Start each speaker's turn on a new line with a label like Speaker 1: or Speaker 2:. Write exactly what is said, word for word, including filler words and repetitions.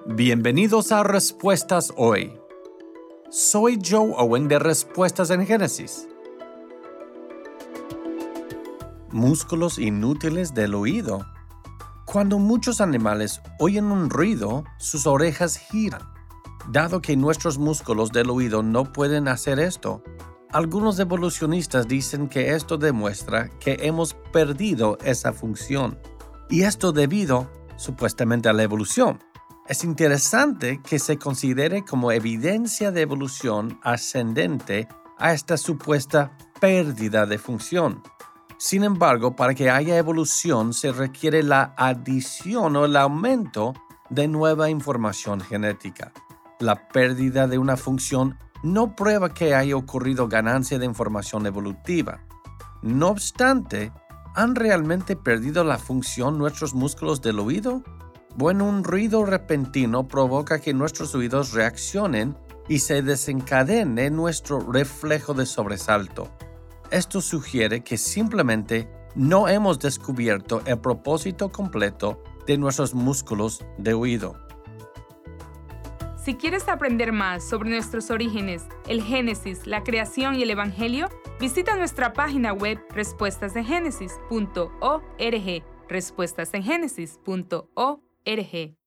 Speaker 1: Bienvenidos a Respuestas Hoy. Soy Joe Owen de Respuestas en Génesis. Músculos inútiles del oído. Cuando muchos animales oyen un ruido, sus orejas giran. Dado que nuestros músculos del oído no pueden hacer esto, algunos evolucionistas dicen que esto demuestra que hemos perdido esa función. Y esto debido, supuestamente, a la evolución. Es interesante que se considere como evidencia de evolución ascendente a esta supuesta pérdida de función. Sin embargo, para que haya evolución se requiere la adición o el aumento de nueva información genética. La pérdida de una función no prueba que haya ocurrido ganancia de información evolutiva. No obstante, ¿han realmente perdido la función nuestros músculos del oído? Bueno, un ruido repentino provoca que nuestros oídos reaccionen y se desencadene nuestro reflejo de sobresalto. Esto sugiere que simplemente no hemos descubierto el propósito completo de nuestros músculos de oído.
Speaker 2: Si quieres aprender más sobre nuestros orígenes, el Génesis, la creación y el Evangelio, visita nuestra página web respuestas en génesis punto org, respuestas en génesis punto org.